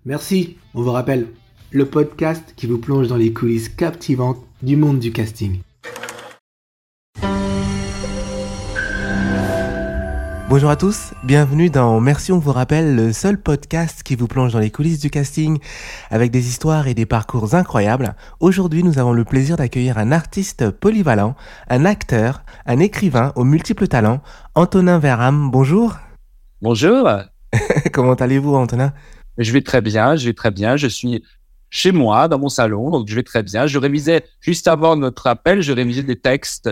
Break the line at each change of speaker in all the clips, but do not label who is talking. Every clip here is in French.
Merci, on vous rappelle, le podcast qui vous plonge dans les coulisses captivantes du monde du casting.
Bonjour à tous, bienvenue dans Merci on vous rappelle, le seul podcast qui vous plonge dans les coulisses du casting avec des histoires et des parcours incroyables. Aujourd'hui, nous avons le plaisir d'accueillir un artiste polyvalent, un acteur, un écrivain aux multiples talents, Antonin Verham. Bonjour.
Bonjour.
Comment allez-vous, Antonin ?
Je vais très bien. Je suis chez moi, dans mon salon, donc je vais très bien. Je révisais, juste avant notre appel, je révisais des textes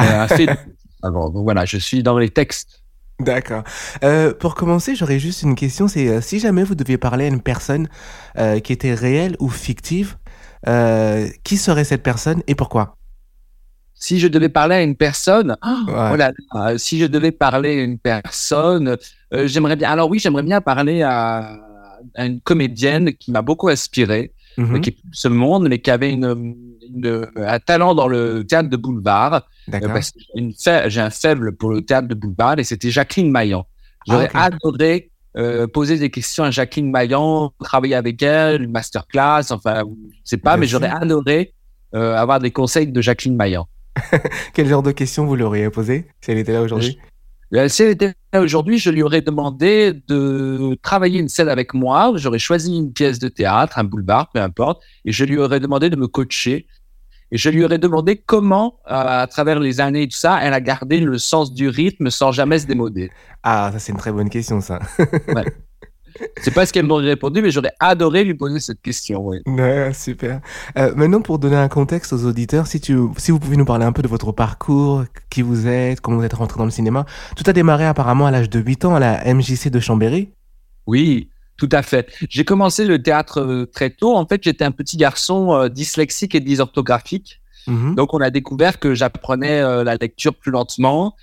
avant. Donc voilà, je suis dans les textes.
D'accord. Pour commencer, j'aurais juste une question, c'est si jamais vous deviez parler à une personne qui était réelle ou fictive, qui serait cette personne et pourquoi ?
Si je devais parler à une personne,
Ouais.
si je devais parler à une personne, j'aimerais bien parler à une comédienne qui m'a beaucoup inspiré, qui est plus de ce monde, mais qui avait un talent dans le théâtre de boulevard.
D'accord.
Parce que j'ai un faible pour le théâtre de boulevard, et c'était Jacqueline Maillan. J'aurais adoré poser des questions à Jacqueline Maillan, travailler avec elle, une masterclass, enfin, je sais pas, mais j'aurais adoré avoir des conseils de Jacqueline Maillan.
Quel genre de questions vous lui auriez posé si elle était là aujourd'hui ?
Si elle était là aujourd'hui, je lui aurais demandé de travailler une scène avec moi. J'aurais choisi une pièce de théâtre, un boulevard, peu importe, et je lui aurais demandé de me coacher. Et je lui aurais demandé comment, à travers les années et tout ça, elle a gardé le sens du rythme sans jamais se démoder.
Ah, ça c'est une très bonne question, ça.
Ouais. C'est pas ce qu'elle m'aurait répondu, mais j'aurais adoré lui poser cette question. Oui.
Ouais, super. Maintenant, pour donner un contexte aux auditeurs, si vous pouvez nous parler un peu de votre parcours, qui vous êtes, comment vous êtes rentré dans le cinéma. Tout a démarré apparemment à l'âge de 8 ans à la MJC de Chambéry.
Oui, tout à fait. J'ai commencé le théâtre très tôt. En fait, j'étais un petit garçon dyslexique et dysorthographique.
Mm-hmm.
Donc, on a découvert que j'apprenais la lecture plus lentement,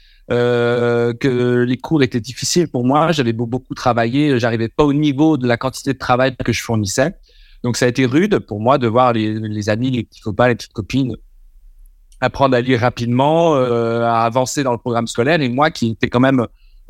que les cours étaient difficiles pour moi. J'avais beaucoup travaillé, j'arrivais pas au niveau de la quantité de travail que je fournissais. Donc, ça a été rude pour moi de voir les amis, les petits copains, les petites copines apprendre à lire rapidement, à avancer dans le programme scolaire, et moi qui étais quand même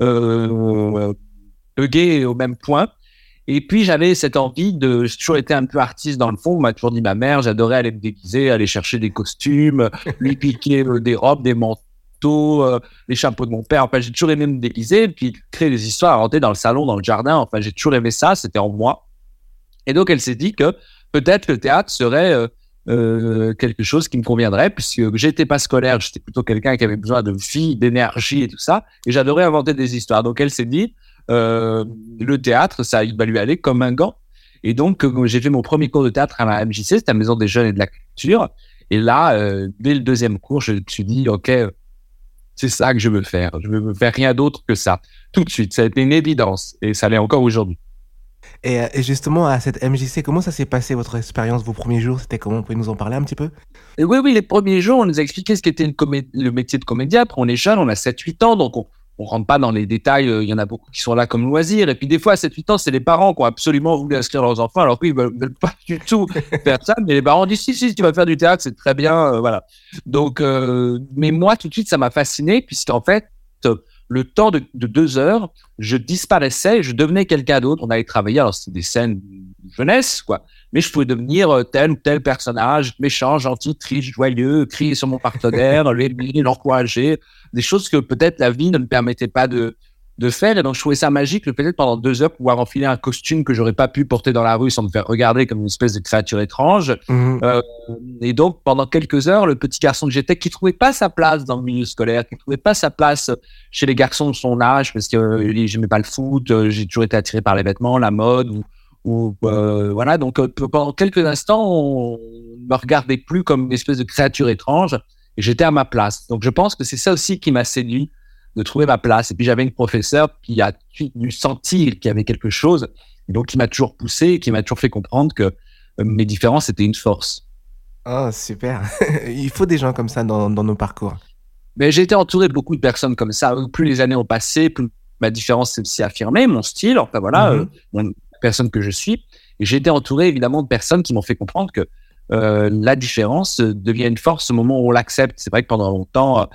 bugué au même point. Et puis, j'avais cette envie j'ai toujours été un peu artiste dans le fond. On m'a toujours dit ma mère, j'adorais aller me déguiser, aller chercher des costumes, lui piquer des robes, des manteaux, les chapeaux de mon père. Enfin, j'ai toujours aimé me déguiser, puis créer des histoires, inventer dans le salon, dans le jardin. Enfin, j'ai toujours aimé ça, c'était en moi. Et donc, elle s'est dit que peut-être le théâtre serait quelque chose qui me conviendrait, puisque j'étais pas scolaire, j'étais plutôt quelqu'un qui avait besoin de vie, d'énergie et tout ça. Et j'adorais inventer des histoires. Donc, elle s'est dit, le théâtre, ça va lui aller comme un gant. Et donc, j'ai fait mon premier cours de théâtre à la MJC, c'était la Maison des Jeunes et de la Culture. Et là, dès le deuxième cours, je me suis dit, OK, c'est ça que je veux faire. Je veux faire rien d'autre que ça. Tout de suite, ça a été une évidence. Et ça l'est encore aujourd'hui.
Et justement, à cette MJC, comment ça s'est passé, votre expérience, vos premiers jours ? C'était comment ? Vous pouvez nous en parler un petit peu ?
Et oui, les premiers jours, on nous a expliqué ce qu'était le métier de comédien. Après, on est jeune, on a 7-8 ans, donc on rentre pas dans les détails. Il y en a beaucoup qui sont là comme loisir. Et puis, des fois, à 7-8 ans, c'est les parents qui ont absolument voulu inscrire leurs enfants. Alors oui, ils veulent pas du tout faire ça. Mais les parents disent, si, tu vas faire du théâtre, c'est très bien. Voilà. Donc, mais moi, tout de suite, ça m'a fasciné, puisqu'en fait, le temps de 2 heures, je disparaissais et je devenais quelqu'un d'autre. On allait travailler, alors c'était des scènes de jeunesse, quoi. Mais je pouvais devenir tel ou tel personnage, méchant, gentil, triste, joyeux, crier sur mon partenaire, l'encourager, des choses que peut-être la vie ne me permettait pas de faire. Et donc, je trouvais ça magique, le fait pendant 2 heures pouvoir enfiler un costume que j'aurais pas pu porter dans la rue sans me faire regarder comme une espèce de créature étrange.
Mm-hmm.
Et donc, pendant quelques heures, le petit garçon que j'étais, qui trouvait pas sa place dans le milieu scolaire, qui trouvait pas sa place chez les garçons de son âge, parce que j'aimais pas le foot, j'ai toujours été attiré par les vêtements, la mode, voilà. Donc, pendant quelques instants, on me regardait plus comme une espèce de créature étrange, et j'étais à ma place. Donc, je pense que c'est ça aussi qui m'a séduit, de trouver ma place. Et puis, j'avais une professeure qui a dû sentir qu'il y avait quelque chose, et donc qui m'a toujours poussé, qui m'a toujours fait comprendre que mes différences étaient une force.
Oh, super. Il faut des gens comme ça dans nos parcours.
Mais j'ai été entouré de beaucoup de personnes comme ça. Plus les années ont passé, plus ma différence s'est affirmée, mon style, enfin voilà, la personne que je suis. Et j'ai été entouré évidemment de personnes qui m'ont fait comprendre que la différence devient une force au moment où on l'accepte. C'est vrai que pendant longtemps,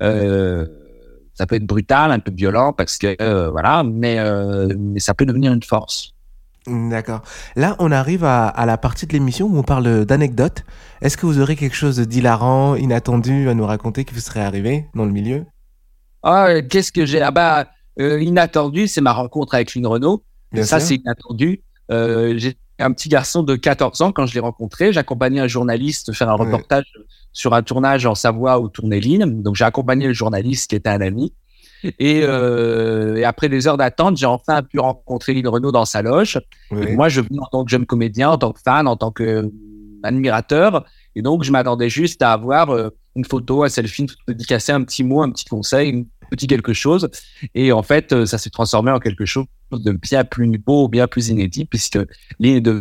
ça peut être brutal, un peu violent, parce que voilà, mais ça peut devenir une force.
D'accord. Là, on arrive à la partie de l'émission où on parle d'anecdotes. Est-ce que vous aurez quelque chose d'hilarant, inattendu à nous raconter qui vous serait arrivé dans le milieu?
Qu'est-ce que j'ai? Inattendu, c'est ma rencontre avec Lynn Renaud.
Bien
Ça,
sûr.
c'est inattendu. J'ai un petit garçon de 14 ans quand je l'ai rencontré. J'accompagnais un journaliste faire un
Ouais.
reportage sur un tournage en Savoie où tournait Lynn. Donc, j'ai accompagné le journaliste qui était un ami. Et après des heures d'attente, j'ai enfin pu rencontrer Lynn Renaud dans sa loge. Et
Ouais.
moi, je venais en tant que jeune comédien, en tant que fan, en tant que admirateur. Et donc, je m'attendais juste à avoir une photo, un selfie, une photo dédicacée, un petit mot, un petit conseil, un petit quelque chose. Et en fait, ça s'est transformé en quelque chose de bien plus beau, bien plus inédit, puisque Lynn est devenue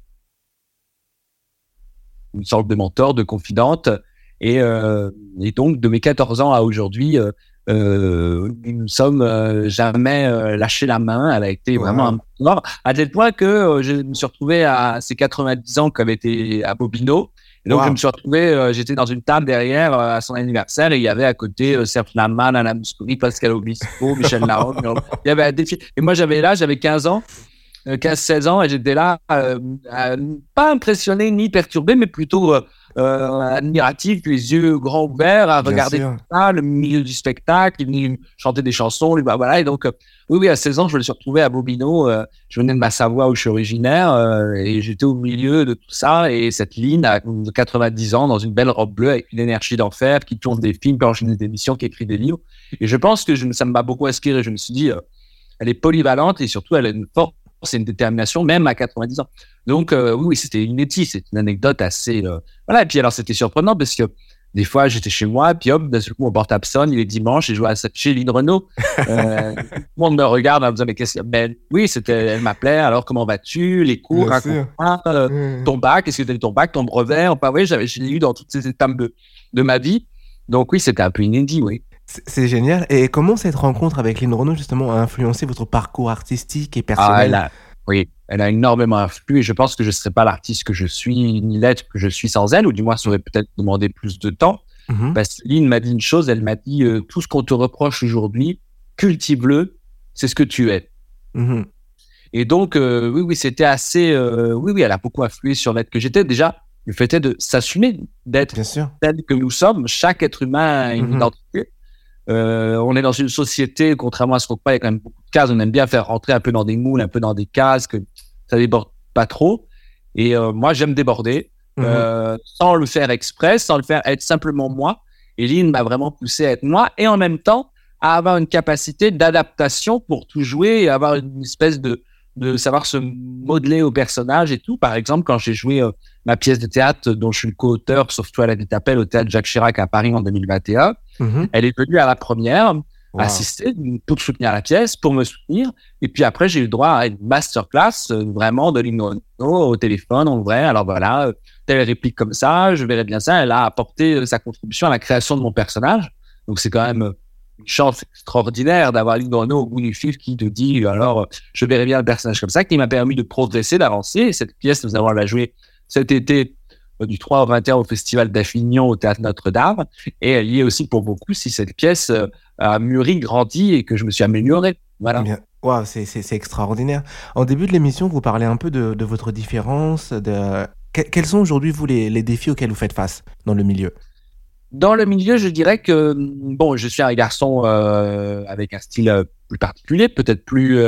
une sorte de mentor, de confidente. Et donc, de mes 14 ans à aujourd'hui, nous ne sommes jamais lâché la main. Elle a été vraiment un
Wow.
mentor, à tel point que je me suis retrouvé à ses 90 ans, comme était à Bobino. Et donc, je
Wow.
me suis retrouvé, j'étais dans une table derrière à son anniversaire, et il y avait à côté Serge Lama, Nana Mouskouri, Pascal Obispo, Michel Larocque. Il y avait un défi. Et moi, j'avais 15 ans. 15-16 ans, et j'étais là, pas impressionné ni perturbé, mais plutôt admiratif, les yeux grands ouverts, à
Bien
regarder
sûr.
tout ça, le milieu du spectacle, il venait me chanter des chansons, voilà. Et donc, oui, à 16 ans, je me suis retrouvé à Bobino, je venais de ma Savoie où je suis originaire, et j'étais au milieu de tout ça, et cette Lynn, à 90 ans, dans une belle robe bleue, avec une énergie d'enfer, qui tourne des films, qui enchaîne des émissions, qui écrit des livres. Et je pense que ça m'a beaucoup inspiré. Je me suis dit, elle est polyvalente, et surtout, elle a une force, c'est une détermination, même à 90 ans. Donc, oui, c'était inédit. C'est une anecdote assez... Voilà, et puis alors, c'était surprenant parce que des fois, j'étais chez moi, puis hop, d'un seul coup, mon portable sonne, il est dimanche, et je vois chez Lynn Renaud. Tout le monde me regarde en me disant, mais qu'est-ce que... Ben, oui, elle m'appelait, alors comment vas-tu? Les cours,
Bien sûr.
raconte-moi, ton bac, est-ce que tu as eu ton bac, ton brevet? Enfin, oui, je l'ai eu dans toutes ces étapes de ma vie. Donc oui, c'était un peu inédit, oui.
C'est génial. Et comment cette rencontre avec Lynn Renaud, justement, a influencé votre parcours artistique et personnel?
Elle a énormément influé, et je pense que je ne serais pas l'artiste que je suis, ni l'être que je suis sans elle, ou du moins, ça aurait peut-être demandé plus de temps.
Mhm.
Parce que Lynn m'a dit une chose, elle m'a dit tout ce qu'on te reproche aujourd'hui, cultive-le, c'est ce que tu es.
Mhm.
Et donc, oui, c'était assez... oui, elle a beaucoup influé sur l'être que j'étais. Déjà, le fait est de s'assumer, d'être
Bien sûr.
tel que nous sommes. Chaque être humain a une
Mhm.
identité. On est dans une société, contrairement à ce qu'on croit, il y a quand même beaucoup de cases. On aime bien faire rentrer un peu dans des moules, un peu dans des cases, que ça déborde pas trop. Et moi, j'aime déborder, sans le faire exprès, sans le faire être simplement moi. Et Lynn m'a vraiment poussé à être moi, et en même temps, à avoir une capacité d'adaptation pour tout jouer, et avoir une espèce de savoir se modeler au personnage et tout. Par exemple, quand j'ai joué ma pièce de théâtre, dont je suis le co-auteur, Sauf toi la vie t'appelle, au théâtre Jacques Chirac à Paris en 2021,
Mhm.
elle est venue à la première
Wow.
assister pour soutenir la pièce, pour me soutenir. Et puis après, j'ai eu le droit à une masterclass vraiment de Lynn Renaud au téléphone, en vrai. Alors voilà, telle réplique comme ça, je verrais bien ça. Elle a apporté sa contribution à la création de mon personnage. Donc c'est quand même une chance extraordinaire d'avoir Lynn Renaud au bout du fil qui te dit, alors je verrais bien le personnage comme ça, qui m'a permis de progresser, d'avancer. Et cette pièce, nous allons la jouer cet été du 3 au 21 au Festival d'Avignon au Théâtre Notre-Dame. Et elle y est aussi pour beaucoup si cette pièce a mûri, grandi et que je me suis amélioré. Voilà.
Bien. Wow, c'est extraordinaire. En début de l'émission, vous parlez un peu de votre différence. Quels sont aujourd'hui, vous, les défis auxquels vous faites face dans le milieu?
Dans le milieu, je dirais que, bon, je suis un garçon avec un style plus particulier, peut-être plus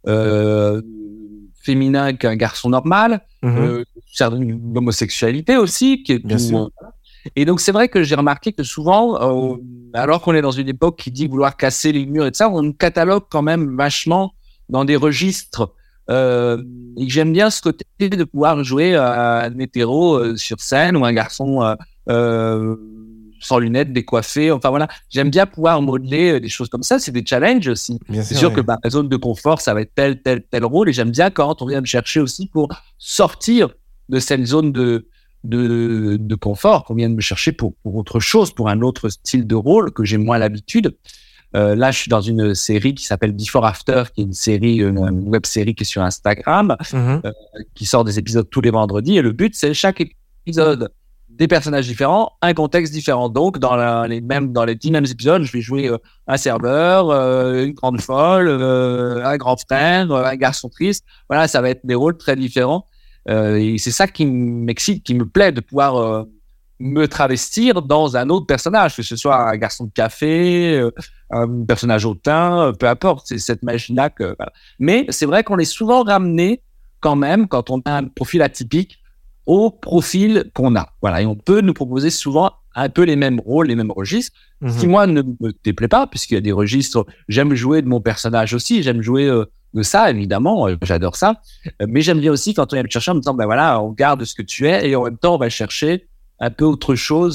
féminin qu'un garçon normal, une homosexualité aussi, qui est
Bien sûr.
Et donc, c'est vrai que j'ai remarqué que souvent, alors qu'on est dans une époque qui dit vouloir casser les murs et tout ça, on catalogue quand même vachement dans des registres. Et j'aime bien ce côté de pouvoir jouer un hétéro sur scène ou un garçon sans lunettes, décoiffé. Enfin voilà, j'aime bien pouvoir modeler des choses comme ça. C'est des challenges aussi.
Bien
C'est
sûr,
sûr que la zone de confort, ça va être tel rôle. Et j'aime bien quand on vient me chercher aussi pour sortir de cette zone de confort, qu'on vient de me chercher pour autre chose, pour un autre style de rôle que j'ai moins l'habitude. Là, je suis dans une série qui s'appelle Before After, qui est une série, une web série qui est sur Instagram, qui sort des épisodes tous les vendredis. Et le but, c'est chaque épisode des personnages différents, un contexte différent. Donc, dans les 10 mêmes épisodes, je vais jouer un serveur, une grande folle, un grand frère, un garçon triste. Voilà, ça va être des rôles très différents. Et c'est ça qui m'excite, qui me plaît, de pouvoir me travestir dans un autre personnage, que ce soit un garçon de café, un personnage hautain, peu importe. C'est cette magie-là que... Voilà. Mais c'est vrai qu'on est souvent ramené quand même, quand on a un profil atypique, au profil qu'on a. Voilà. Et on peut nous proposer souvent un peu les mêmes rôles, les mêmes registres, ce qui, moi, ne me déplaît pas, puisqu'il y a des registres, j'aime jouer de mon personnage aussi, j'aime jouer de ça, évidemment, j'adore ça, mais j'aime bien aussi quand on vient me chercher en me disant, ben voilà, on garde ce que tu es, et en même temps, on va chercher un peu autre chose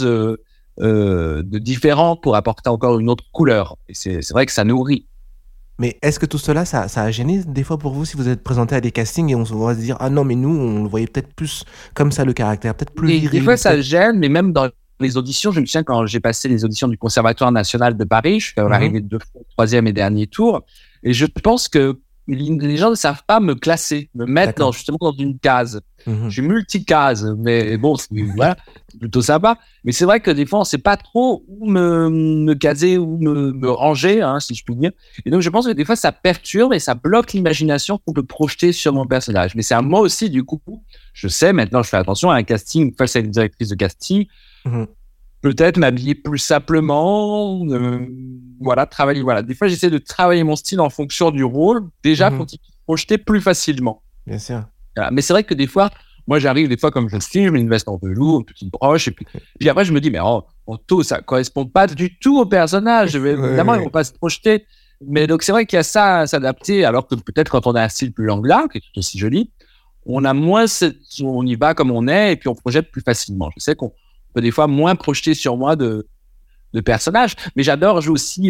de différent pour apporter encore une autre couleur. Et c'est vrai que ça nourrit.
Mais est-ce que tout cela, ça a gêné des fois pour vous si vous êtes présenté à des castings et on va se dire « Ah non, mais nous, on le voyait peut-être plus comme ça, le caractère, peut-être plus viril. »
Des fois, ça gêne, mais même dans les auditions, je me souviens quand j'ai passé les auditions du Conservatoire national de Paris, je suis arrivé 2 fois au 3e et dernier tour, et je pense que les gens ne savent pas me classer, me mettre justement dans une case. Je suis multicase, mais bon, voilà, c'est plutôt sympa. Mais c'est vrai que des fois, on ne sait pas trop où me caser, où me ranger, hein, si je puis dire. Et donc, je pense que des fois, ça perturbe et ça bloque l'imagination qu'on peut projeter sur mon personnage. Mais c'est à moi aussi, du coup, je sais, maintenant, je fais attention à un casting, face à une directrice de casting, peut-être m'habiller plus simplement, voilà, travailler. Voilà. Des fois, j'essaie de travailler mon style en fonction du rôle, déjà pour t'y projeter plus facilement.
Bien sûr.
Voilà. Mais c'est vrai que des fois, moi, j'arrive des fois comme je filme, une veste en velours, une petite broche, et puis après, je me dis, mais Anto, ça correspond pas du tout au personnage. Évidemment, ils vont pas se projeter. Mais donc, c'est vrai qu'il y a ça à s'adapter, alors que peut-être quand on a un style plus angla, qui est tout aussi joli, on a moins on y va comme on est, et puis on projette plus facilement. Je sais qu'on peut des fois moins projeter sur moi de personnages, mais j'adore jouer aussi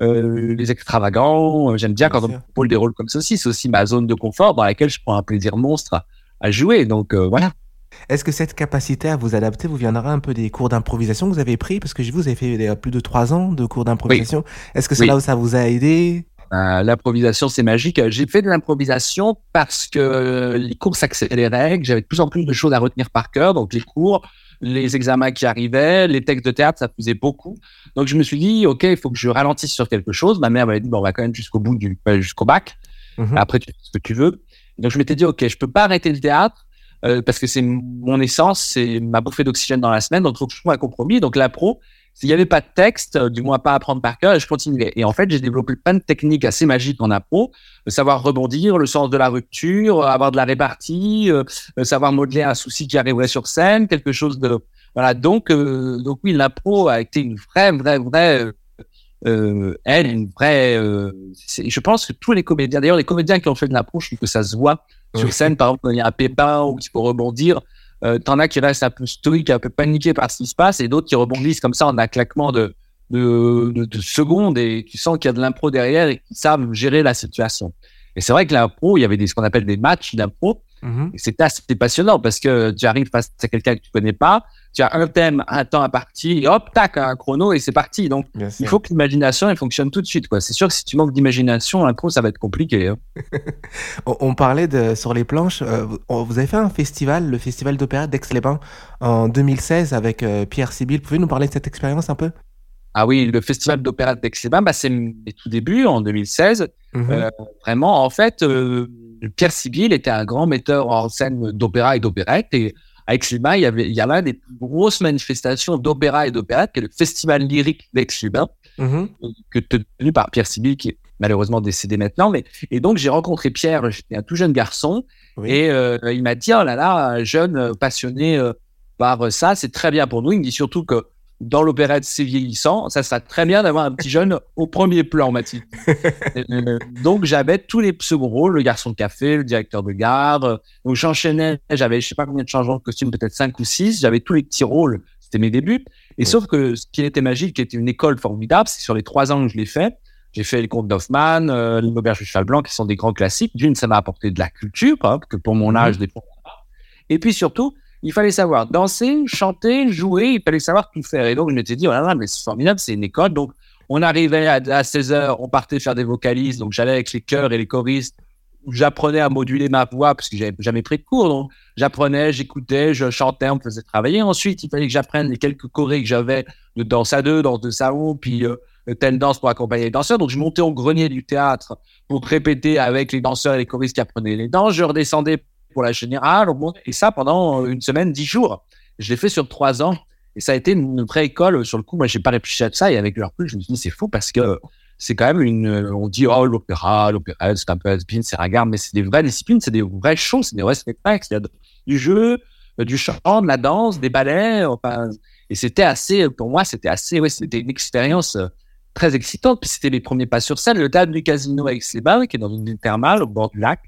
les extravagants. J'aime bien quand on me propose des rôles comme ceci. C'est aussi ma zone de confort dans laquelle je prends un plaisir monstre à jouer. Donc voilà.
Est-ce que cette capacité à vous adapter vous viendra un peu des cours d'improvisation que vous avez pris? Parce que vous avez fait plus de 3 ans de cours d'improvisation. Oui. Est-ce que c'est là où ça vous a aidé?
L'improvisation, c'est magique. J'ai fait de l'improvisation parce que les cours s'accéléraient, que j'avais de plus en plus de choses à retenir par cœur. Donc les cours, les examens qui arrivaient, les textes de théâtre, ça faisait beaucoup. Donc je me suis dit, OK, il faut que je ralentisse sur quelque chose. Ma mère m'avait dit, bon, on va quand même jusqu'au bac. Après, tu fais ce que tu veux. Donc je m'étais dit, OK, je peux pas arrêter le théâtre parce que c'est mon essence, c'est ma bouffée d'oxygène dans la semaine. Donc il faut que je trouve un compromis. Donc l'impro, s'il n'y avait pas de texte, du moins pas à apprendre par cœur, et je continuais. Et en fait, j'ai développé plein de techniques assez magiques en impro, savoir rebondir, le sens de la rupture, avoir de la répartie, savoir modeler un souci qui arriverait sur scène, quelque chose de... Voilà, donc oui, l'impro a été une vraie je pense que tous les comédiens, d'ailleurs les comédiens qui ont fait de l'impro, je trouve que ça se voit sur scène, par exemple, quand il y a un pépin ou qu'il faut rebondir, t'en as qui restent un peu stoïques, un peu paniqués par ce qui se passe, et d'autres qui rebondissent comme ça en un claquement de secondes, et tu sens qu'il y a de l'impro derrière et qu'ils savent gérer la situation. Et c'est vrai que l'impro, il y avait ce qu'on appelle des matchs d'impro, et c'était assez passionnant parce que tu arrives face à quelqu'un que tu connais pas, tu as un thème, un temps imparti, et hop, tac, un chrono, et c'est parti. Donc, il faut que l'imagination, elle fonctionne tout de suite, quoi. C'est sûr que si tu manques d'imagination, l'impro, ça va être compliqué. Hein.
On parlait sur les planches. Vous avez fait un festival, le Festival d'Opéra d'Aix-les-Bains, en 2016 avec Pierre Sybille. Pouvez-vous nous parler de cette expérience un peu?
Ah oui, le Festival d'Opéra d'Aix-les-Bains, c'est mes tout débuts, en 2016. Vraiment, en fait, Pierre Sybille était un grand metteur en scène d'opéra et d'opérette, et à Aix-les-Bains, il y a l'un des plus grosses manifestations d'opéra et d'opérette, qui est le Festival lyrique d'Aix-les-Bains, tenu par Pierre Sybille, qui est malheureusement décédé maintenant. Et donc, j'ai rencontré Pierre, j'étais un tout jeune garçon, et il m'a dit, oh là là, un jeune passionné par ça, c'est très bien pour nous. Il me dit surtout que dans l'opérette, c'est vieillissant, ça sera très bien d'avoir un petit jeune au premier plan, Mathilde. Donc, j'avais tous les seconds rôles, le garçon de café, le directeur de gare. Donc, j'enchaînais, j'avais, je sais pas combien de changements de costume, peut-être 5 ou 6. J'avais tous les petits rôles, c'était mes débuts. Et sauf que ce qui était magique, qui était une école formidable, c'est sur les 3 ans que je l'ai fait. J'ai fait les contes d'Hoffmann, l'auberge du cheval blanc, qui sont des grands classiques. D'une, ça m'a apporté de la culture, hein, que pour mon âge, des fois. Et puis surtout, il fallait savoir danser, chanter, jouer, il fallait savoir tout faire. Et donc, je m'étais dit, oh là là, mais c'est formidable, c'est une école. Donc, on arrivait à 16h, on partait faire des vocalises. Donc, j'allais avec les chœurs et les choristes j'apprenais à moduler ma voix parce que j'avais jamais pris de cours. Donc, j'apprenais, j'écoutais, je chantais, on me faisait travailler. Ensuite, il fallait que j'apprenne les quelques chorés que j'avais de danse à deux, danse de salon, puis telle danse pour accompagner les danseurs. Donc, je montais au grenier du théâtre pour répéter avec les danseurs et les choristes qui apprenaient les danses. Je redescendais pour la générale. Et ça pendant une semaine, 10 jours. Je l'ai fait sur 3 ans. Et ça a été une vraie école. Sur le coup, moi, j'ai pas réfléchi à ça. Et avec le recul, je me suis dit, c'est faux parce que c'est quand même on dit, oh, l'opéra, c'est un peu has-been, c'est ringard, mais c'est des vraies disciplines, c'est des vraies choses, c'est des vrais spectacles. Il y a du jeu, du chant, de la danse, des ballets. Enfin, et c'était pour moi, c'était une expérience très excitante. Puis c'était les premiers pas sur scène. Le théâtre du Casino avec ses bains, qui est dans une ville thermale au bord du lac.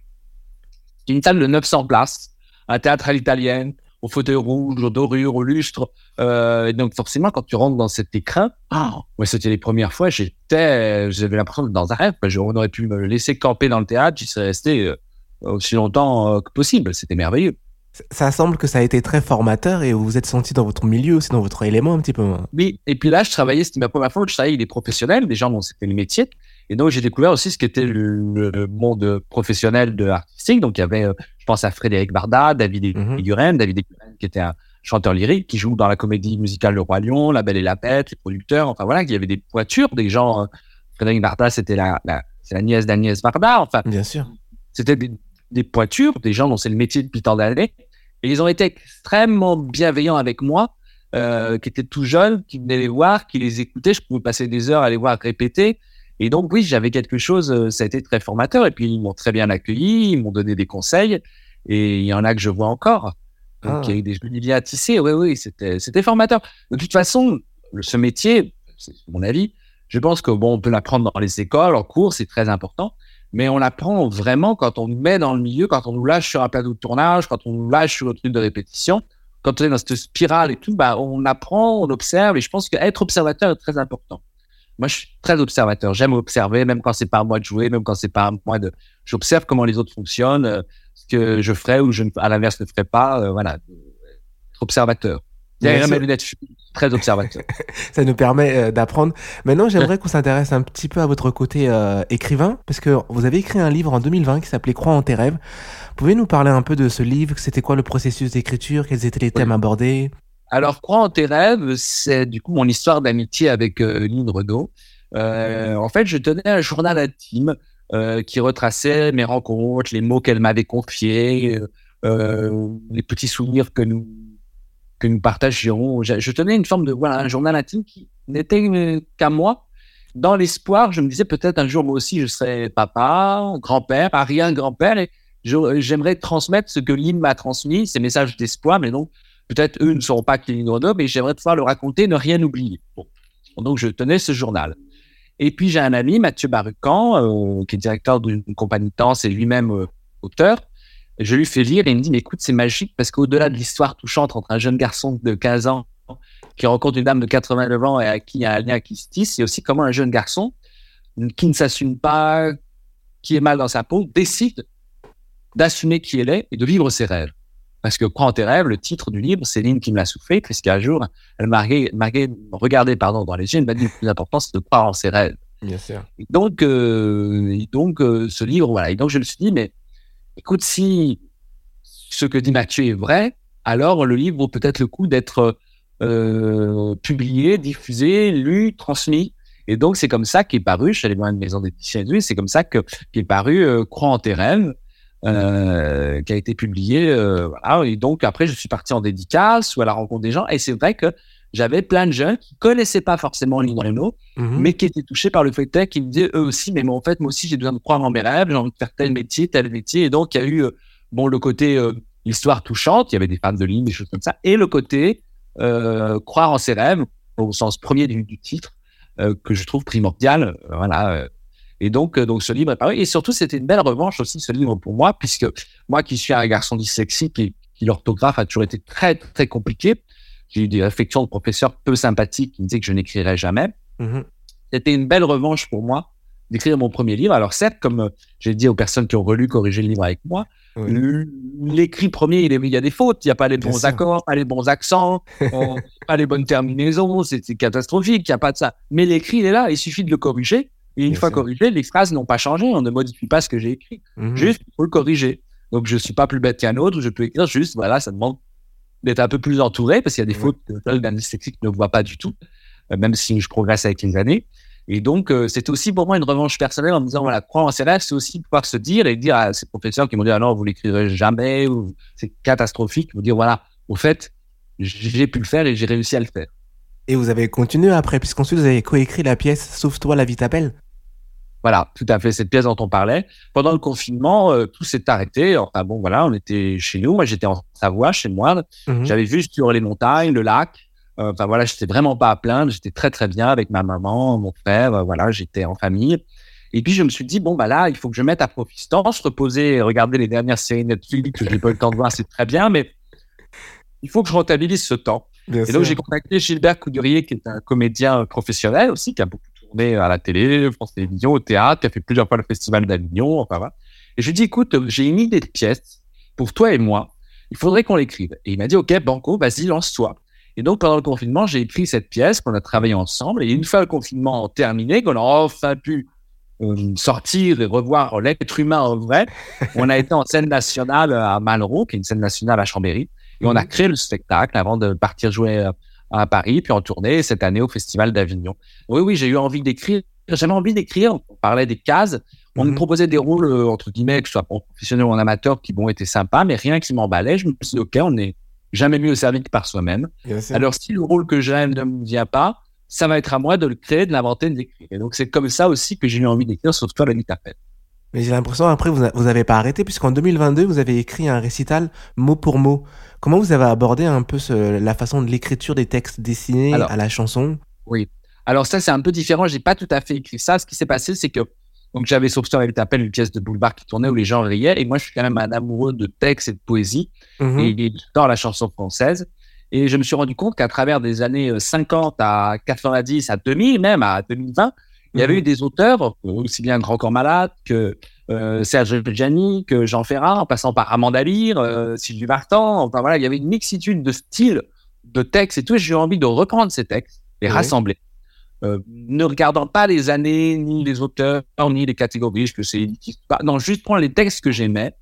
C'est une salle de 900 places, un théâtre à l'italienne, au fauteuil rouge, aux dorures, au lustre. Et donc, forcément, quand tu rentres dans cet écrin, c'était les premières fois, j'avais l'impression d'être dans un rêve. On aurait pu me laisser camper dans le théâtre, j'y serais resté aussi longtemps que possible. C'était merveilleux.
Ça semble que ça a été très formateur et vous vous êtes senti dans votre milieu aussi, dans votre élément un petit peu.
Oui, et puis là, c'était ma première fois où je travaillais avec des professionnels, des gens dont c'était le métier. Et donc, j'ai découvert aussi ce qu'était le monde professionnel de artistique. Donc, il y avait, je pense à Frédéric Barda, David Eguren, qui était un chanteur lyrique, qui joue dans la comédie musicale Le Roi Lion, La Belle et la Bête, les producteurs. Enfin, voilà, il y avait des pointures, des gens. Frédéric Barda, c'était c'est la nièce d'Agnès Barda. Enfin,
bien sûr.
C'était des pointures, des gens dont c'est le métier depuis tant d'années. Et ils ont été extrêmement bienveillants avec moi, qui étaient tout jeunes, qui venaient les voir, qui les écoutaient. Je pouvais passer des heures à les voir répéter. Et donc, oui, j'avais quelque chose, ça a été très formateur. Et puis, ils m'ont très bien accueilli, ils m'ont donné des conseils. Et il y en a que je vois encore. Donc, il y a eu des liens à tisser. Oui, c'était formateur. De toute façon, ce métier, c'est mon avis, je pense que on peut l'apprendre dans les écoles, en cours, c'est très important. Mais on l'apprend vraiment quand on nous met dans le milieu, quand on nous lâche sur un plateau de tournage, quand on nous lâche sur le truc de répétition. Quand on est dans cette spirale et tout, on apprend, on observe. Et je pense qu'être observateur est très important. Moi, je suis très observateur. J'aime observer, même quand c'est pas à moi de jouer, même quand c'est pas à moi de. J'observe comment les autres fonctionnent, ce que je ferais ou à l'inverse ne ferais pas. Voilà, être observateur. Derrière mes lunettes, je suis très observateur.
Ça nous permet d'apprendre. Maintenant, j'aimerais qu'on s'intéresse un petit peu à votre côté écrivain, parce que vous avez écrit un livre en 2020 qui s'appelait Crois en tes rêves. Pouvez nous parler un peu de ce livre? C'était quoi le processus d'écriture? Quels étaient les thèmes abordés?
Alors, Crois en tes rêves, c'est du coup mon histoire d'amitié avec Lynn Renaud. En fait, je tenais un journal intime qui retraçait mes rencontres, les mots qu'elle m'avait confiés, les petits souvenirs que nous partagions. Je tenais une forme de un journal intime qui n'était qu'à moi. Dans l'espoir, je me disais peut-être un jour moi aussi je serai papa, grand-père, arrière-grand-père, et j'aimerais transmettre ce que Lynn m'a transmis, ces messages d'espoir, mais donc peut-être eux ne sauront pas qui est Lynn Renaud, mais j'aimerais pouvoir le raconter, ne rien oublier. Bon. Donc je tenais ce journal. Et puis j'ai un ami, Mathieu Barucan, qui est directeur d'une compagnie de danse et lui-même auteur. Je lui fais lire et il me dit, mais écoute, c'est magique parce qu'au-delà de l'histoire touchante entre un jeune garçon de 15 ans qui rencontre une dame de 89 ans et à qui il y a un lien qui se tisse, c'est aussi comment un jeune garçon qui ne s'assume pas, qui est mal dans sa peau, décide d'assumer qui elle est et de vivre ses rêves. Parce que Crois en tes rêves, le titre du livre, c'est Lynn qui me l'a soufflé, puisqu'un jour, elle m'a regardé dans les yeux, elle m'a dit, le plus important, c'est de croire en ses rêves.
Bien sûr.
Et donc, ce livre, voilà. Et donc, je me suis dit, mais écoute, si ce que dit Mathieu est vrai, alors le livre vaut peut-être le coup d'être publié, diffusé, lu, transmis. Et donc, c'est comme ça qu'est paru, je suis allé voir une maison d'édition, c'est comme ça qu'est paru Crois en tes rêves, qui a été publié. Voilà. Et donc, après, je suis parti en dédicace ou à la rencontre des gens. Et c'est vrai que j'avais plein de jeunes qui connaissaient pas forcément Lynn Renaud, mais qui étaient touchés par le fait qui me disaient eux aussi, mais en fait, moi aussi, j'ai besoin de croire en mes rêves, j'ai envie de faire tel métier. Et donc, il y a eu, le côté histoire touchante, il y avait des fans de Lynn, des choses comme ça, et le côté croire en ses rêves, au sens premier du titre, que je trouve primordial. Voilà. Et donc, ce livre est paru. Et surtout, c'était une belle revanche aussi, ce livre pour moi, puisque moi qui suis un garçon dyslexique et qui l'orthographe a toujours été très, très compliqué, j'ai eu des réflexions de professeurs peu sympathiques qui me disaient que je n'écrirais jamais. C'était une belle revanche pour moi d'écrire mon premier livre. Alors certes, comme j'ai dit aux personnes qui ont relu, corrigé le livre avec moi, l'écrit premier, il y a des fautes. Il n'y a pas les bons accords, pas les bons accents, pas les bonnes terminaisons. C'est catastrophique, il n'y a pas de ça. Mais l'écrit, il est là, il suffit de le corriger. Et une
Bien
fois
sûr.
corrigées, les phrases n'ont pas changé. On ne modifie pas ce que j'ai écrit. Juste, il faut le corriger. Donc, je suis pas plus bête qu'un autre. Je peux écrire juste, voilà, ça demande d'être un peu plus entouré parce qu'il y a des
Ouais.
fautes que d'un dyslexique ne voit pas du tout, même si je progresse avec les années. Et donc, c'était aussi pour moi une revanche personnelle en me disant, voilà, croire en ses rêves, c'est aussi pouvoir se dire et dire à ces professeurs qui m'ont dit, ah non, vous l'écrirez jamais, ou c'est catastrophique, vous dire, voilà, au fait, j'ai pu le faire et j'ai réussi à le faire.
Et vous avez continué après, puisqu'ensuite vous avez coécrit la pièce Sauve-toi, la vie t'appelle.
Voilà, tout à fait, cette pièce dont on parlait. Pendant le confinement, tout s'est arrêté. Enfin bon, voilà, on était chez nous. Moi, j'étais en Savoie, chez moi.
Mhm.
J'avais vu sur les montagnes, le lac. Enfin voilà, j'étais vraiment pas à plaindre. J'étais très très bien avec ma maman, mon frère. Voilà, j'étais en famille. Et puis je me suis dit bon bah là, il faut que je mette à profit ce temps, se reposer, regarder les dernières séries Netflix que j'ai pas eu le temps de voir, c'est très bien, mais il faut que je rentabilise ce temps.
Bien
Et donc
sûr.
j'ai contacté Gilbert Coudurier, qui est un comédien professionnel aussi, qui a beaucoup tourné à la télé, France Télévisions, au théâtre, qui a fait plusieurs fois le Festival d'Avignon. Enfin voilà. Et je lui ai dit écoute, j'ai une idée de pièce pour toi et moi. Il faudrait qu'on l'écrive. Et il m'a dit ok Banco, vas-y lance-toi. Et donc, pendant le confinement, j'ai écrit cette pièce qu'on a travaillé ensemble. Et une fois le confinement terminé, qu'on a enfin pu sortir et revoir l'être humain en vrai, on a été en scène nationale à Malraux, qui est une scène nationale à Chambéry. Et on a créé le spectacle avant de partir jouer à Paris, puis en tournée cette année au Festival d'Avignon. Oui, oui, j'ai eu envie d'écrire. J'avais envie d'écrire. On parlait des cases. On me proposait des rôles, entre guillemets, que ce soit professionnel ou en amateur, qui étaient sympas, mais rien qui m'emballait. Je me suis dit, OK, on n'est jamais mieux servi que par soi-même. Alors, si le rôle que j'aime ne me vient pas, ça va être à moi de le créer, de l'inventer, de l'écrire. Et donc, c'est comme ça aussi que j'ai eu envie d'écrire Sauve-toi, la vie t'appelle.
Mais j'ai l'impression, après, vous avez pas arrêté, puisqu'en 2022, vous avez écrit un récital mot pour mot. Comment vous avez abordé un peu la façon de l'écriture des textes dessinés
Alors,
à la chanson?
Oui. Alors ça, c'est un peu différent. J'ai pas tout à fait écrit ça. Ce qui s'est passé, c'est que donc j'avais Sauve-toi, la vie t'appelle, une pièce de boulevard qui tournait où les gens riaient. Et moi, je suis quand même un amoureux de texte et de poésie. Et j'adore la chanson française. Et je me suis rendu compte qu'à travers des années 50 à 90 à 2000, même à 2020, il y avait eu des auteurs, aussi bien Grand Corps Malade que Serge Reggiani, que Jean Ferrat, en passant par Amanda Lear, Sylvie Vartan. Enfin voilà, il y avait une mixitude de styles, de textes et tout. Et j'ai eu envie de reprendre ces textes, les rassembler. Ne regardant pas les années, ni les auteurs, ni les catégories, que c'est non, juste prendre les textes que j'aimais,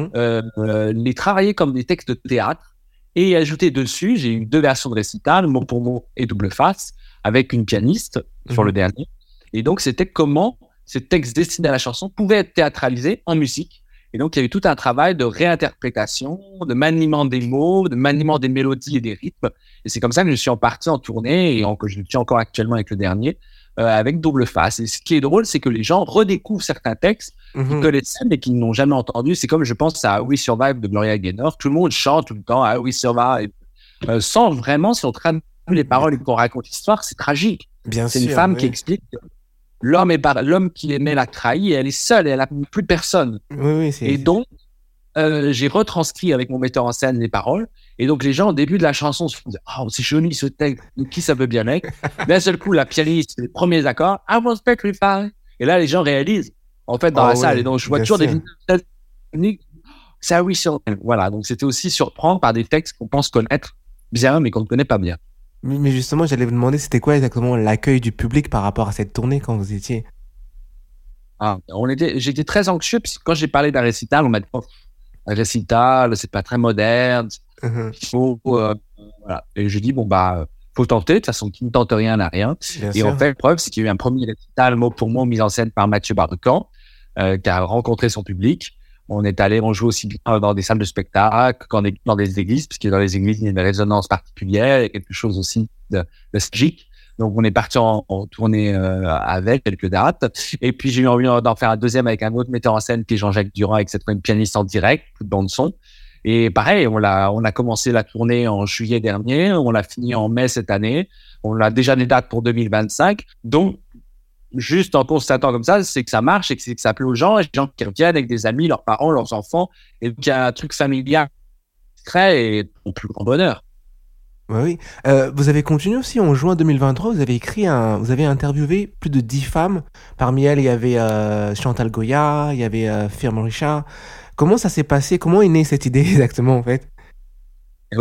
les travailler comme des textes de théâtre et ajouter dessus, j'ai eu 2 versions de récital, mot pour mot et double face, avec une pianiste sur le dernier. Et donc, c'était comment ces textes destinés à la chanson pouvaient être théâtralisés en musique. Et donc, il y a eu tout un travail de réinterprétation, de maniement des mots, de maniement des mélodies et des rythmes. Et c'est comme ça que je suis parti en tournée et que je suis encore actuellement avec le dernier, avec double face. Et ce qui est drôle, c'est que les gens redécouvrent certains textes qu'ils connaissaient mais qu'ils n'ont jamais entendus. C'est comme je pense à We Survive de Gloria Gaynor. Tout le monde chante tout le temps à We Survive. Sans vraiment, si on traduit les paroles et qu'on raconte l'histoire, c'est tragique.
Bien
c'est
sûr,
une femme qui explique que l'homme qui aimait l'a trahi et elle est seule et elle n'a plus personne. Et donc, j'ai retranscrit avec mon metteur en scène les paroles. Et donc, les gens, au début de la chanson, se disent « Oh, c'est joli ce texte, de qui ça veut bien être ?» D'un seul coup, la pianiste, les premiers accords « I was petrified ». Et là, les gens réalisent, en fait, dans la salle. Et donc, je vois toujours des vidéos. C'est oui sur. Voilà, donc c'était aussi surprendre par des textes qu'on pense connaître bien, mais qu'on ne connaît pas bien.
Mais justement, j'allais vous demander, c'était quoi exactement l'accueil du public par rapport à cette tournée quand vous étiez?
J'étais très anxieux, parce que quand j'ai parlé d'un récital, on m'a dit un récital, c'est pas très moderne, il faut. Voilà. Et je dis, faut tenter, de toute façon, qui ne tente rien n'a rien. Et en fait, la preuve, c'est qu'il y a eu un premier récital, mot pour mot, mis en scène par Mathieu Bardecan, qui a rencontré son public. On joue aussi bien dans des salles de spectacle qu'en dans des églises, puisque dans les églises, il y a une résonance particulière, il y a quelque chose aussi de magique. Donc, on est parti en tournée avec quelques dates. Et puis, j'ai eu envie d'en faire un deuxième avec un autre metteur en scène qui est Jean-Jacques Durand, avec cette fois une pianiste en direct, toute bande-son. Et pareil, on a commencé la tournée en juillet dernier, on l'a fini en mai cette année. On a déjà des dates pour 2025. Donc, juste en constatant comme ça, c'est que ça marche et que ça plaît aux gens, et les gens qui reviennent avec des amis, leurs parents, leurs enfants, et qu'il y a un truc familial qui se crée et au plus grand bonheur.
Oui. Vous avez continué aussi en juin 2023, vous avez interviewé plus de 10 femmes. Parmi elles, il y avait Chantal Goya, il y avait Firmin Richard. Comment ça s'est passé? Comment est née cette idée exactement en fait?
Oui.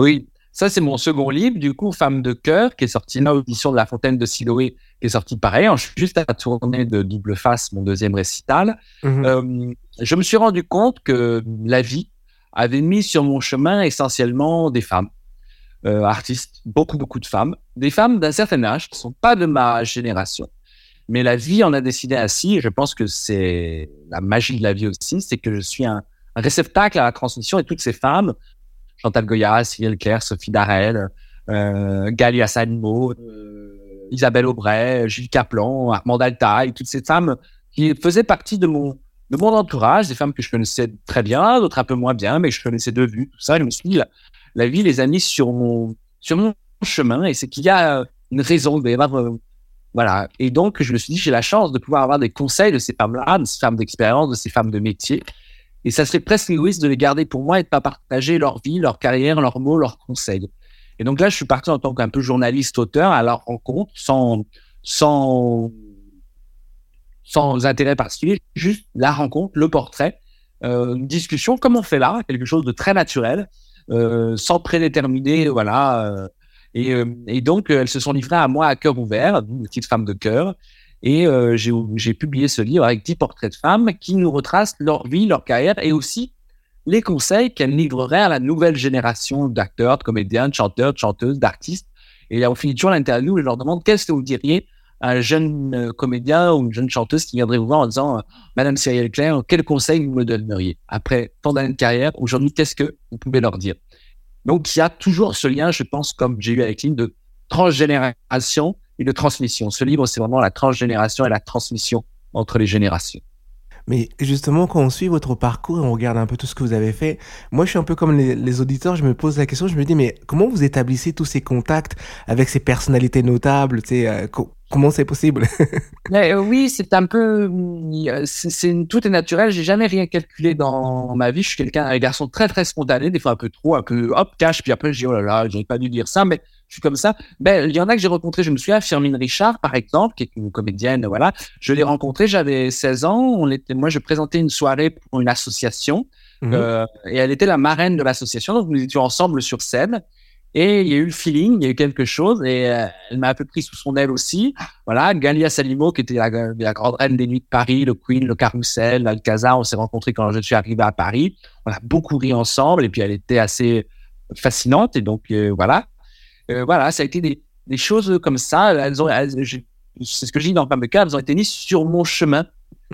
Ça, c'est mon second livre, du coup, Femme de cœur, qui est sorti là, audition de La Fontaine de Siloé, qui est sorti pareil. Je suis juste à la tournée de Double Face, mon deuxième récital. Je me suis rendu compte que la vie avait mis sur mon chemin essentiellement des femmes, artistes, beaucoup de femmes, des femmes d'un certain âge qui ne sont pas de ma génération. Mais la vie en a décidé ainsi, et je pense que c'est la magie de la vie aussi, c'est que je suis un réceptacle à la transmission, et toutes ces femmes, Chantal Goya, Cyril Clair, Sophie Darel, Galia Salimo, Isabelle Aubray, Gilles Caplan, Armand Altaï, toutes ces femmes qui faisaient partie de mon entourage, des femmes que je connaissais très bien, d'autres un peu moins bien, mais que je connaissais de vue, tout ça. Je me suis dit, la vie les a mis sur mon chemin, et c'est qu'il y a une raison, voilà. Et donc, je me suis dit, j'ai la chance de pouvoir avoir des conseils de ces femmes-là, de ces femmes d'expérience, de ces femmes de métier. Et ça serait presque égoïste de les garder pour moi et de pas partager leur vie, leur carrière, leurs mots, leurs conseils. Et donc là, je suis parti en tant qu'un peu journaliste, auteur, à leur rencontre, sans intérêt particulier, juste la rencontre, le portrait, une discussion, comme on fait là, quelque chose de très naturel, sans prédéterminer, voilà. Et donc, elles se sont livrées à moi à cœur ouvert, une petite femme de cœur. Et j'ai publié ce livre avec 10 portraits de femmes qui nous retracent leur vie, leur carrière et aussi les conseils qu'elles livreraient à la nouvelle génération d'acteurs, de comédiens, de chanteurs, de chanteuses, d'artistes. Et on finit toujours l'interview et je leur demande qu'est-ce que vous diriez à un jeune comédien ou une jeune chanteuse qui viendrait vous voir en disant Madame Cyrielle Claire, quels conseils vous me donneriez après tant d'années de carrière, aujourd'hui, qu'est-ce que vous pouvez leur dire? Donc, il y a toujours ce lien, je pense, comme j'ai eu avec Lynn, de transgénération et de transmission. Ce livre, c'est vraiment la transgénération et la transmission entre les générations.
Mais justement, quand on suit votre parcours et on regarde un peu tout ce que vous avez fait, moi je suis un peu comme les auditeurs, je me pose la question, je me dis mais comment vous établissez tous ces contacts avec ces personnalités notables, tu sais, comment c'est possible?
Oui, c'est un peu, tout est naturel. J'ai jamais rien calculé dans ma vie. Je suis un garçon très très spontané, des fois un peu trop, un peu hop cash, puis après je dis oh là là, j'aurais pas dû dire ça, mais je suis comme ça. Il y en a que j'ai rencontré. Je me souviens, Firmin Richard, par exemple, qui est une comédienne, voilà. Je l'ai rencontrée, j'avais 16 ans. Moi, je présentais une soirée pour une association, et elle était la marraine de l'association. Donc, nous étions ensemble sur scène. Et il y a eu le feeling, il y a eu quelque chose, et elle m'a un peu pris sous son aile aussi. Voilà, Galia Salimo, qui était la grande reine des nuits de Paris, le Queen, le Carrousel, l'Alcazar. On s'est rencontrés quand je suis arrivé à Paris. On a beaucoup ri ensemble, et puis elle était assez fascinante. Et donc, voilà. Voilà, ça a été des choses comme ça. C'est ce que je dis dans Femme de cœur, elles ont été mises sur mon chemin.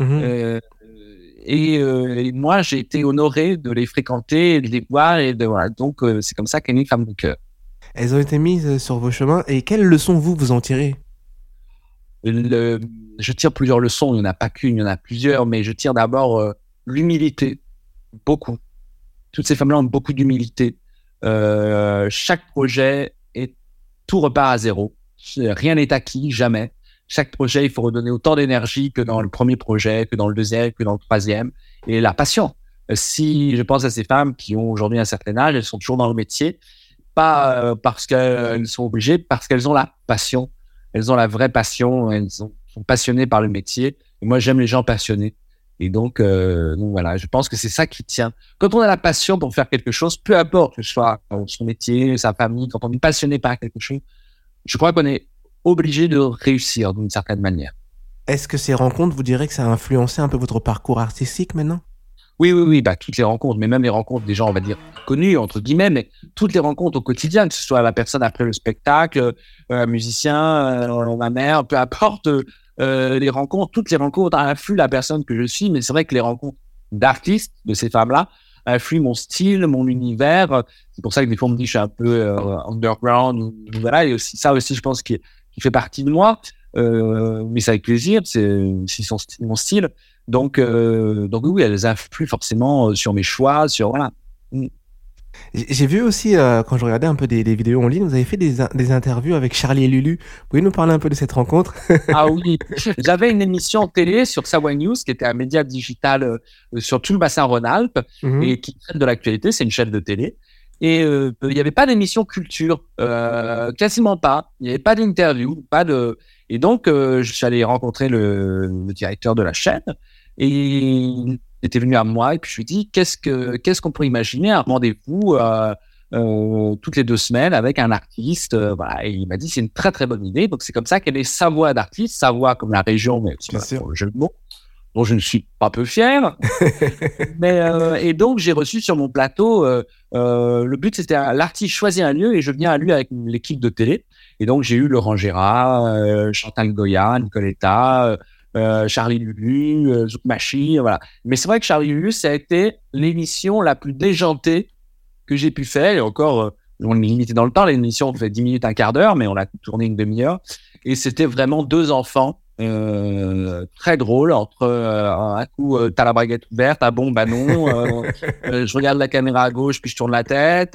Et moi, j'ai été honoré de les fréquenter, de les voir. Voilà. Donc, c'est comme ça qu'est née Femme de cœur.
Elles ont été mises sur vos chemins. Et quelles leçons vous en tirez?
Je tire plusieurs leçons. Il n'y en a pas qu'une, il y en a plusieurs. Mais je tire d'abord l'humilité. Beaucoup. Toutes ces femmes-là ont beaucoup d'humilité. Chaque projet, tout repart à zéro. Rien n'est acquis, jamais. Chaque projet, il faut redonner autant d'énergie que dans le premier projet, que dans le deuxième, que dans le troisième. Et la passion. Si je pense à ces femmes qui ont aujourd'hui un certain âge, elles sont toujours dans le métier, pas parce qu'elles sont obligées, parce qu'elles ont la passion. Elles ont la vraie passion. Elles sont passionnées par le métier. Et moi, j'aime les gens passionnés. Et donc voilà, je pense que c'est ça qui tient. Quand on a la passion pour faire quelque chose, peu importe que ce soit son métier, sa famille, quand on est passionné par quelque chose, je crois qu'on est obligé de réussir d'une certaine manière.
Est-ce que ces rencontres, vous direz que ça a influencé un peu votre parcours artistique maintenant?
Oui, toutes les rencontres, mais même les rencontres des gens, on va dire, connus, entre guillemets, mais toutes les rencontres au quotidien, que ce soit la personne après le spectacle, un musicien, ma mère, peu importe, les rencontres, toutes les rencontres influent la personne que je suis, mais c'est vrai que les rencontres d'artistes, de ces femmes-là, influent mon style, mon univers. C'est pour ça que des fois on me dit que je suis un peu underground, voilà, et aussi, ça aussi, je pense qu'il fait partie de moi, mais c'est avec plaisir, c'est mon style. Donc oui, elles influent forcément sur mes choix, sur voilà.
J'ai vu aussi, quand je regardais un peu des vidéos en ligne, vous avez fait des interviews avec Charlie et Lulu. Vous pouvez nous parler un peu de cette rencontre?
Ah oui, j'avais une émission télé sur Savoie News, qui était un média digital sur tout le bassin Rhône-Alpes, et qui traite de l'actualité, c'est une chaîne de télé. Et il n'y avait pas d'émission culture, quasiment pas. Il n'y avait pas d'interview, Et donc, je suis allé rencontrer le directeur de la chaîne, et il était venu à moi, et puis je lui ai dit, qu'est-ce qu'on pourrait imaginer, un rendez-vous toutes les 2 semaines avec un artiste. Voilà, et il m'a dit c'est une très très bonne idée. Donc c'est comme ça qu'elle est Savoie d'artiste, Savoie comme la région, mais aussi le jeu de mots, dont je ne suis pas peu fier. Et donc j'ai reçu sur mon plateau. Le but c'était l'artiste choisit un lieu et je viens à lui avec l'équipe de télé. Et donc j'ai eu Laurent Gérard, Chantal Goya, Nicoletta, Charlie Lulu, Zouk Machi, voilà. Mais c'est vrai que Charlie Lulu, ça a été l'émission la plus déjantée que j'ai pu faire. Et encore, on est limité dans le temps. L'émission fait 10 minutes, un quart d'heure, mais on a tourné une demi-heure. Et c'était vraiment 2 enfants très drôles. Entre un coup, t'as la braguette ouverte, ah bon, bah non. Je regarde la caméra à gauche, puis je tourne la tête.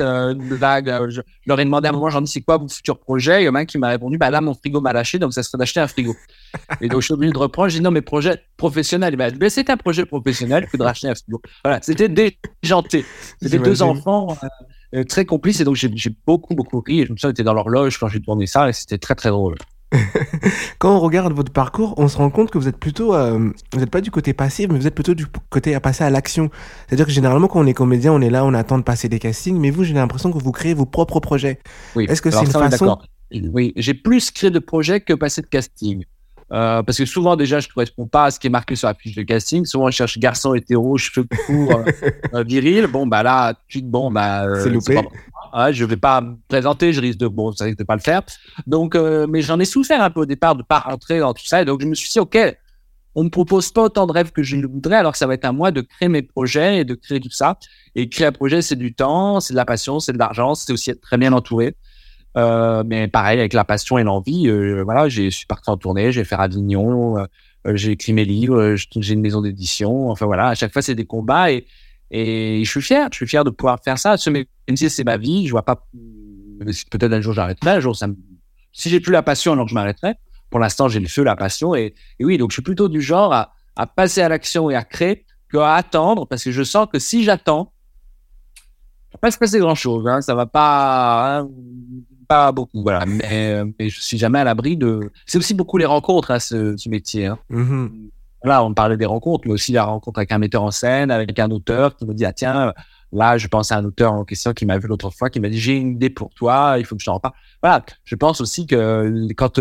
Je leur ai demandé à un moment, j'en dis, c'est quoi vos futurs projets? Il y en a un qui m'a répondu, bah là, mon frigo m'a lâché, donc ça serait d'acheter un frigo. Et donc, je suis obligé de reprendre. J'ai dit, non, mais projet professionnel. Il m'a dit, mais c'est un projet professionnel que de racheter un frigo. Voilà, c'était déjanté. C'était 2 enfants très complices. Et donc, j'ai beaucoup ri. Et je me souviens, j'étais dans l'horloge quand j'ai tourné ça. Et c'était très, très drôle.
Quand on regarde votre parcours, on se rend compte que vous êtes plutôt, vous n'êtes pas du côté passif, mais vous êtes plutôt du côté à passer à l'action. C'est-à-dire que généralement, quand on est comédien, on est là, on attend de passer des castings, mais vous, j'ai l'impression que vous créez vos propres projets.
Oui.
Est-ce que c'est une façon...
Oui, j'ai plus créé de projets que passé de casting. Parce que souvent, déjà, je ne correspond pas à ce qui est marqué sur la fiche de casting. Souvent, je cherche garçon hétéro, cheveux courts, viril. Bon, bah là,
c'est loupé.
Je vais pas me présenter, ça risque de pas le faire. Donc, mais j'en ai souffert un peu au départ de pas rentrer dans tout ça. Et donc, je me suis dit, OK, on me propose pas autant de rêves que je le voudrais, alors ça va être à moi de créer mes projets et de créer tout ça. Et créer un projet, c'est du temps, c'est de la passion, c'est de l'argent, c'est aussi être très bien entouré. Mais pareil, avec la passion et l'envie, voilà, je suis parti en tournée, j'ai fait Avignon, j'ai écrit mes livres, j'ai une maison d'édition. Enfin voilà, à chaque fois, c'est des combats et je suis fier de pouvoir faire ça. Ce métier, c'est ma vie. Je vois pas, peut-être un jour j'arrêterai, un jour si j'ai plus la passion, alors je m'arrêterai. Pour l'instant, j'ai le feu, la passion et oui, donc je suis plutôt du genre à passer à l'action et à créer qu'à attendre parce que je sens que si j'attends, il va pas se passer grand-chose, hein, ça va pas beaucoup, voilà. Mais je suis jamais à l'abri de... C'est aussi beaucoup les rencontres, hein, ce métier. Hein.
Mm-hmm.
Là, on parlait des rencontres, mais aussi la rencontre avec un metteur en scène, avec un auteur qui me dit, ah tiens, là, je pense à un auteur en question qui m'a vu l'autre fois, qui m'a dit, j'ai une idée pour toi, il faut que je t'en parle. Voilà, je pense aussi que quand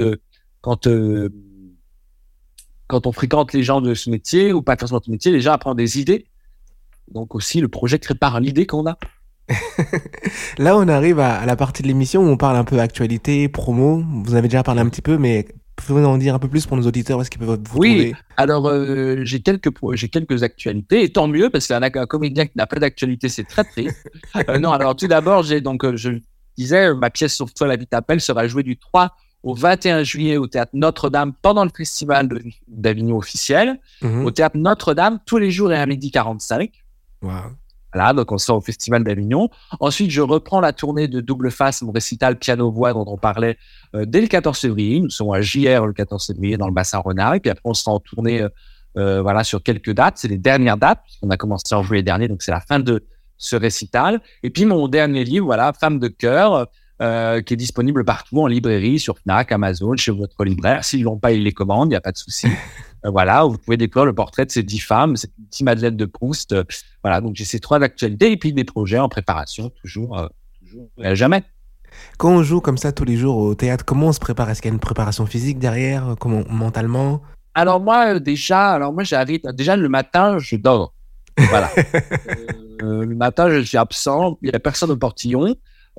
on fréquente les gens de ce métier, ou pas forcément de ce métier, les gens apprennent des idées. Donc aussi, le projet crée par l'idée qu'on a.
Là, on arrive à la partie de l'émission où on parle un peu actualité, promo. Vous avez déjà parlé un petit peu, mais pouvez-vous en dire un peu plus pour nos auditeurs, où est-ce qu'ils peuvent vous trouver?
Alors j'ai quelques actualités, et tant mieux, parce qu'un comédien qui n'a pas d'actualité, c'est très triste. Non, alors tout d'abord, je disais, ma pièce Sauve toi, la vie t'appelle sera jouée du 3 au 21 juillet au Théâtre Notre-Dame pendant le festival d'Avignon officiel.
Mm-hmm.
Au Théâtre Notre-Dame, tous les jours et à 12h45.
Wow.
Voilà, donc on sort au Festival d'Avignon. Ensuite, je reprends la tournée de Double Face, mon récital piano-voix dont on parlait dès le 14 février. Nous sommes à JR le 14 février dans le bassin Renard. Et puis après, on sera en tournée voilà, sur quelques dates. C'est les dernières dates, puisqu'on a commencé en juillet dernier, donc c'est la fin de ce récital. Et puis mon dernier livre, voilà, Femme de cœur, qui est disponible partout en librairie, sur Fnac, Amazon, chez votre libraire. S'ils l'ont pas, ils les commandent, il n'y a pas de souci. Voilà, vous pouvez découvrir le portrait de ces 10 femmes, cette petite Madeleine de Proust. Voilà, donc j'ai ces 3 actualités et puis des projets en préparation, toujours jamais.
Quand on joue comme ça tous les jours au théâtre, comment on se prépare? Est-ce qu'il y a une préparation physique derrière? Comment, mentalement?
Alors moi, j'arrive, déjà le matin, je dors. Voilà. Le matin, je suis absent, il n'y a personne au portillon.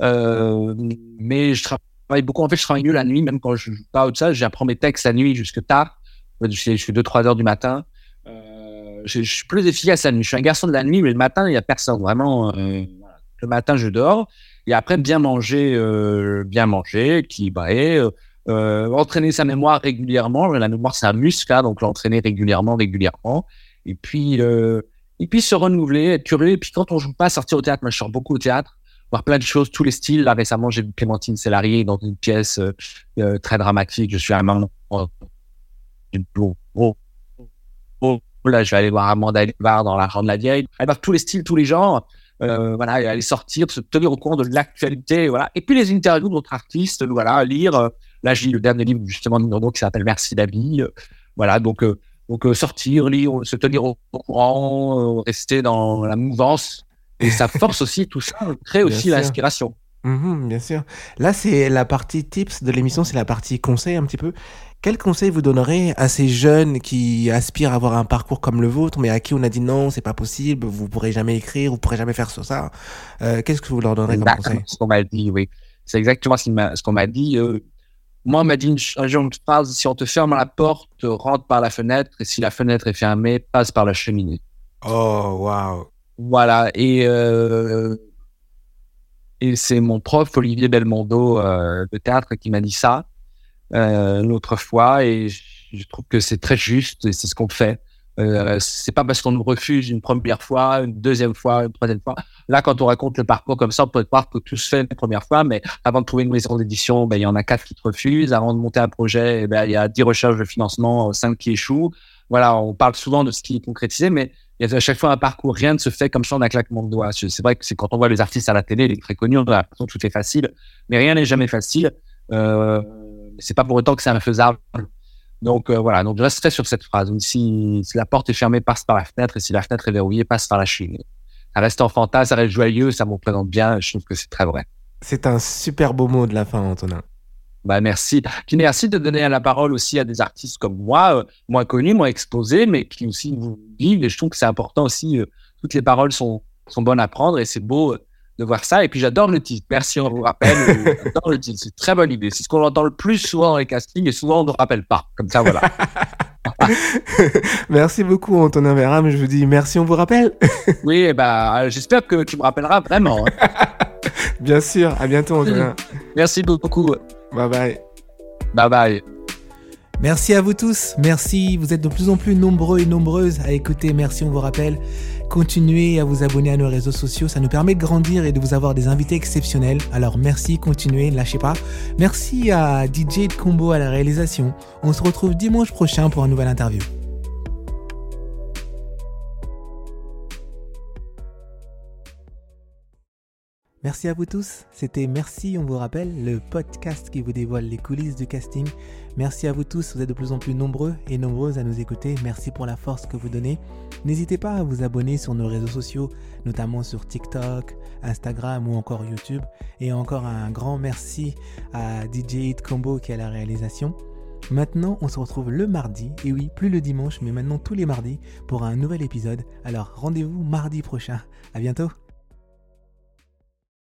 Mais je travaille beaucoup. En fait, je travaille mieux la nuit, même quand je joue pas ou de ça. J'apprends mes textes la nuit jusque tard. Je fais 2-3 heures du matin. Je suis plus efficace la nuit. Je suis un garçon de la nuit, mais le matin, il n'y a personne. Vraiment, le matin, je dors. Et après, bien manger, équilibré. Entraîner sa mémoire régulièrement. La mémoire, c'est un muscle, hein, donc l'entraîner régulièrement. Et puis se renouveler, être curieux. Et puis quand on joue pas, sortir au théâtre. Moi, je sors beaucoup au théâtre, voir plein de choses, tous les styles. Là, récemment, j'ai vu Clémentine Célarié dans une pièce très dramatique. Je suis un moment... Là, je vais aller voir Amanda Elvar dans La Rande de la Vieille. Elle va tous les styles, tous les genres. Voilà, aller sortir, se tenir au courant de l'actualité. Voilà. Et puis les interviews d'autres artistes, voilà, lire. Là, j'ai lu le dernier livre justement de Nino qui s'appelle Merci Dabi. Voilà, donc sortir, lire, se tenir au courant, rester dans la mouvance Et ça force aussi, tout ça crée aussi l'inspiration.
Bien sûr. Là, c'est la partie tips de l'émission, c'est la partie conseil un petit peu. Quel conseil vous donnerez à ces jeunes qui aspirent à avoir un parcours comme le vôtre, mais à qui on a dit non, c'est pas possible, vous pourrez jamais écrire, vous pourrez jamais faire ça. Qu'est-ce que vous leur donnerez comme conseil?
Ce qu'on m'a dit, oui. C'est exactement ce qu'on m'a dit. Moi, on m'a dit un jour une phrase, si on te ferme la porte, rentre par la fenêtre, et si la fenêtre est fermée, passe par la cheminée.
Oh, waouh.
Voilà. Et c'est mon prof, Olivier Belmondo, de théâtre, qui m'a dit ça l'autre fois. Et je trouve que c'est très juste et c'est ce qu'on fait. C'est pas parce qu'on nous refuse une première fois, une deuxième fois, une troisième fois. Là, quand on raconte le parcours comme ça, on peut croire que tout se fait une première fois, mais avant de trouver une maison d'édition, il y en a 4 qui te refusent. Avant de monter un projet, il y a 10 recherches de financement, 5 qui échouent. Voilà, on parle souvent de ce qui est concrétisé, mais il y a à chaque fois un parcours. Rien ne se fait comme ça en un claquement de doigts. C'est vrai que c'est quand on voit les artistes à la télé, les très connus, on a l'impression que tout est facile, mais rien n'est jamais facile. C'est pas pour autant que c'est infaisable. Donc voilà, donc je resterai sur cette phrase. Si la porte est fermée, passe par la fenêtre, et si la fenêtre est verrouillée, passe par la cheminée. Ça reste enfantin, ça reste joyeux, ça me représente bien. Je trouve que c'est très vrai.
C'est un super beau mot de la fin, Antonin.
Merci. Puis merci de donner la parole aussi à des artistes comme moi, moins connus, moins exposés, mais qui aussi vous vivent. Et je trouve que c'est important aussi. Toutes les paroles sont bonnes à prendre et c'est beau de voir ça. Et puis j'adore le titre. Merci, on vous rappelle. J'adore le titre. C'est une très bonne idée. C'est ce qu'on entend le plus souvent dans les castings et souvent on ne rappelle pas. Comme ça, voilà.
Merci beaucoup, Antonin Verham. Je vous dis merci, on vous rappelle.
Oui, j'espère que tu me rappelleras vraiment.
Bien sûr. À bientôt, Antonin.
Merci beaucoup.
Bye bye.
Bye bye.
Merci à vous tous. Merci. Vous êtes de plus en plus nombreux et nombreuses à écouter. Merci, on vous rappelle. Continuez à vous abonner à nos réseaux sociaux. Ça nous permet de grandir et de vous avoir des invités exceptionnels. Alors merci, continuez, ne lâchez pas. Merci à DJ Combo à la réalisation. On se retrouve dimanche prochain pour une nouvelle interview. Merci à vous tous, c'était Merci, on vous rappelle, le podcast qui vous dévoile les coulisses du casting. Merci à vous tous, vous êtes de plus en plus nombreux et nombreuses à nous écouter. Merci pour la force que vous donnez. N'hésitez pas à vous abonner sur nos réseaux sociaux, notamment sur TikTok, Instagram ou encore YouTube. Et encore un grand merci à DJ Hit Combo qui est à la réalisation. Maintenant, on se retrouve le mardi, et oui, plus le dimanche, mais maintenant tous les mardis, pour un nouvel épisode. Alors rendez-vous mardi prochain. À bientôt.